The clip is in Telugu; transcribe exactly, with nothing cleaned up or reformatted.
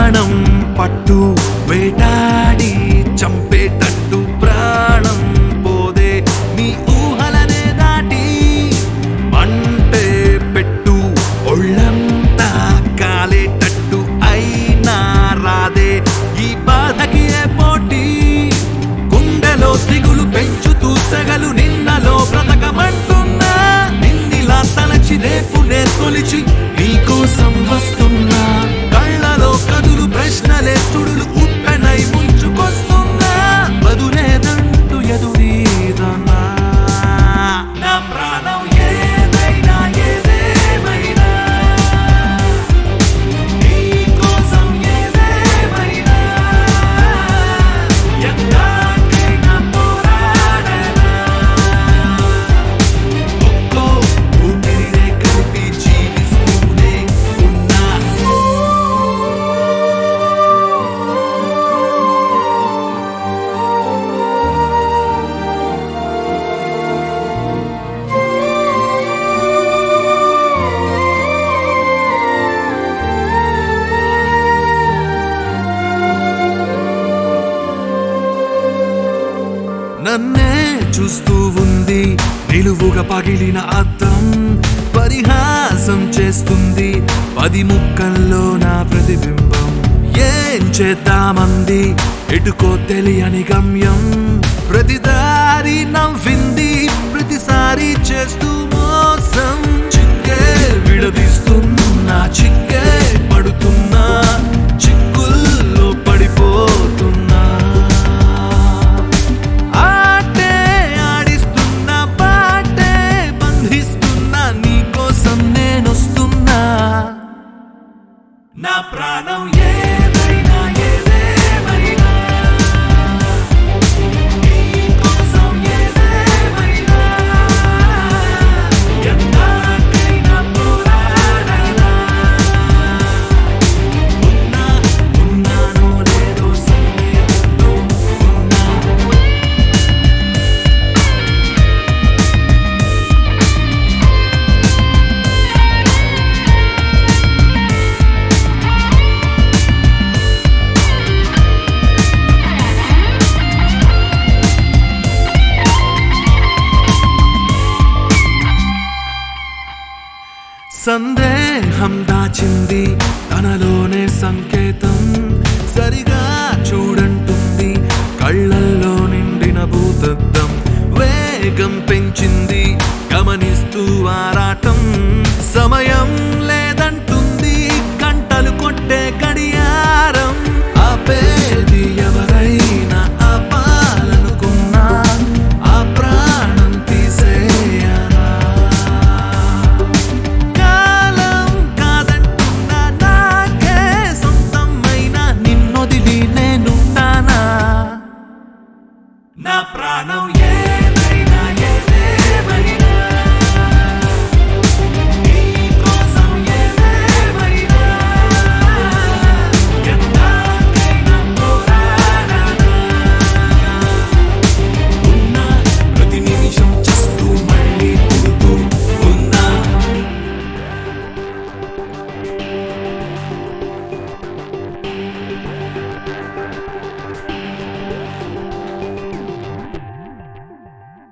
ప్రాణం పట్టు వేటాడి చంపేటట్టు ప్రాణం పోదే నీ ఊహలనే దాటి మంటే పెట్టు ఒళ్ళంతా కాలేటట్టు అయినా రాదే ఈ బాధకి ఏ పోటీ గుండెలో దిగులు పెంచుతూ సెగలు నిన్నలో బ్రతకమంటున్నా నిన్నిలా తలచి రేపు నే తొలిచి నీకోసం వస్తున్నా కళ్ళలో కదులు ప్రశ్నలే సుడులు ఉప్పెనై ముంచుకొస్తున్నా బదులేదంటూ ఎదురీదన్నా నా ప్రాణం ఏదైనా ఏదేమైనా నీకోసం ఏదేమైనా ఎందాకైనా పోరాడనా ఒక్కో ఊపిరినే కలిపి జీవిస్తూనే ఉన్నా నన్నే చూస్తూ ఉంది నిలువుగా పగిలిన అద్దం పరిహాసం చేస్తుంది పది ముక్కల్లో నా ప్రతిబింబం ఏం చేద్దామంది ఎటుకో తెలియని గమ్యం ప్రతిదారి నవ్వింది ప్రతిసారి చేస్తూ మోసం చిక్కే విడదీస్తున్నా చిక్కే పడుతున్నా చిక్కుల్లో పడిపోతున్నా ఆటే ఆడిస్తున్నా పాటే బంధిస్తున్నా నీకోసం నేనొస్తున్నా నా ప్రాణం ఏదైనా ఏదేమైనా నీకోసం ఏదేమైనా ఎందాకైనా పోరాడనా ఉన్నా ఉన్నానో లేదో సందేహంలో ఉన్నా సందేహం దాచింది తనలోనే సంకేతం సరిగా చూడంటుంది కళ్ళల్లో నిండిన భూతద్దం వేగం పెంచింది గమనిస్తూ ఆరాటం సమయం